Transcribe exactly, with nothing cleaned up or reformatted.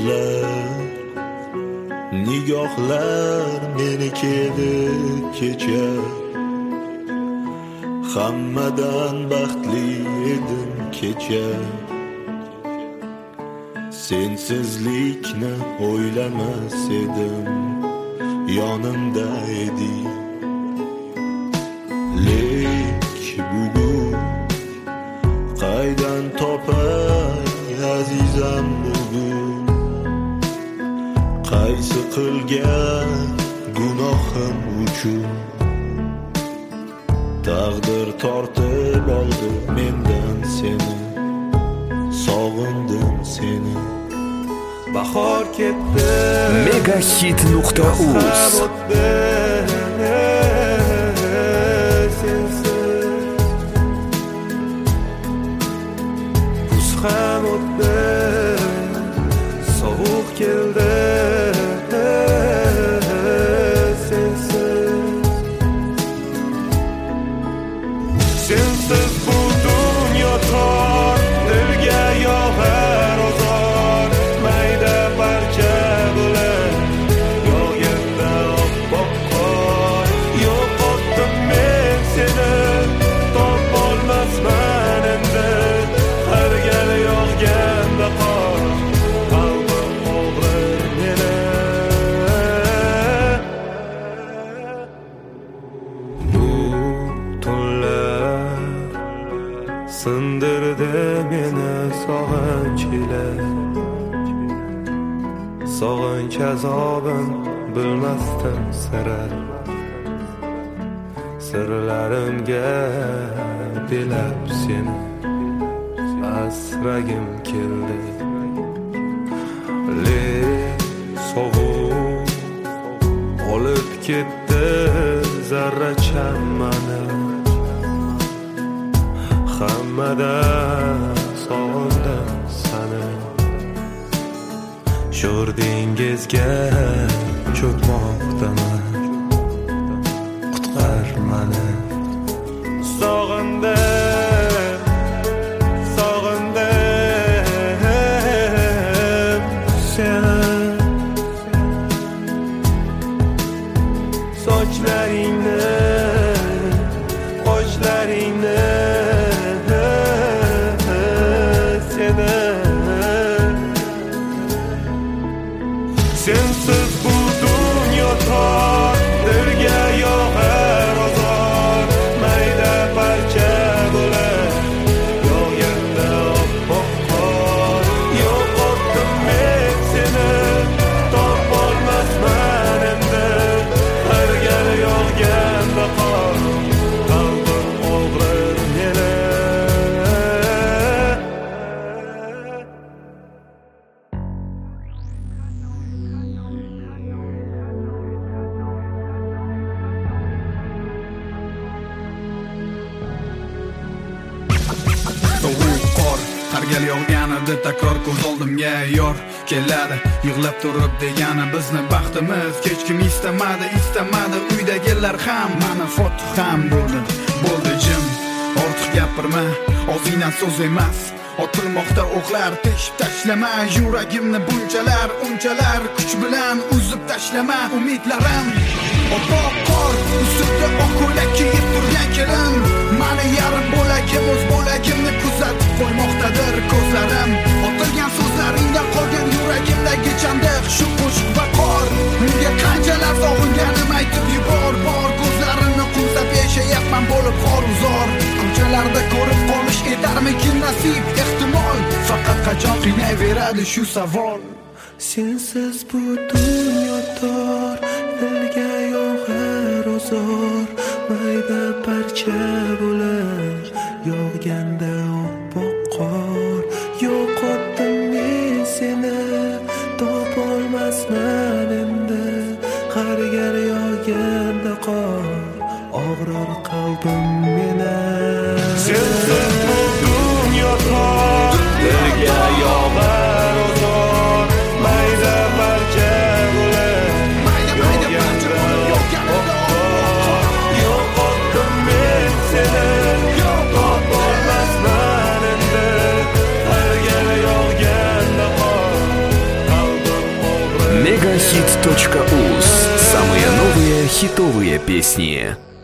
so'zlar, nigohlar meniki edi kecha. Hammadan baxtli edim kecha. Sensizlikni o'ylamas edim, yonimda eding. Lek bugun qaydan topay azizam bugun, qaysi qilgan gunohim uchun taqdir tortib oldi mendan seni. Sog'indim seni. Bahor ketdi, megahit nuqta uz. Kuz ham o'tdi, sovuq keldi. Sensiz bu dunyo tor, dilga yog'ar ozor. Mayda parcha bo'lib yog'ganda oppoq qor. Yo'qotdim men seni, topolmasman endi. Har gal yog'ganda qor, qalbim og'rir meni. Bu tunlar sindirdi meni sog'inch ila. Sog'inch azobin bilmasdim sira. Sirlarimga bilab seni asragim keldi. Lek sovuq olib ketdi zarracham mani. Hammadan sog'indim seni. Sho'r dengizga cho'kmoqdaman, qutqar mani. Sog'indim, sog'indim seni. Sochlaringni, qoshlaringni sensiz bu dunyo tor, dilga yog'ar ozor. Mayda parcha bo'lib yog'ganda oppoq qor. Yo'qotdim men seni, topolmasman endi. Har gal yog'ganda qor, qalbim og'rir meni. Har gal yog'ganida takror ko'z oldimga yor keladi. Yig'lab turib degani bizni baxtimiz. Hech kim istamadi, istamadi. Uydagilar ham, mana foto ham bo'ldi. Bo'ldi jim, ortiq gapirma, og'zingdan so'z emas. Otilmoqda o'qlar, teshib tashlama. Yuragimni bunchalar, unchalar kuch bilan uzib tashlama. Umidlarim oppoq qor, ustida oq ko'ylak kiyib turgan kelin. Mani yarim bo'lagim, o'z bo'lagimni kuzatib qo'ymoqdadir ko'zlarim. Otilgan so'zlaringdan qolgan yuragimdagi chandiq, shu qo'shiq va qor. Unga qanchalar sog'inganim aytib yubor. Bor ko'zlarimni qumsab yashayapman bo'lib xor-uzor. Ko'chalarda ko'rib qolish etarmikin nasib, ehtimol. Faqat qachon qiynayveradi shu savol. Sensiz bu dunyo tor, dilga yog'ar ozor. Mayda parcha bo'lib yog'ganda oppoq qor. Yo'qotdim men seni, topolmasman endi. Har gal yog'ganda qor, og'rir qalbim meni. Sensiz bu dunyo tor, dilga yog'ar ozor. Mayda parcha bo'lib yog'ganda oppoq qor. Yo'qotdim men seni, topolmasman endi. Har gal yog'ganda qor, qalbim мегахит точка уз. Самые новые хитовые песни.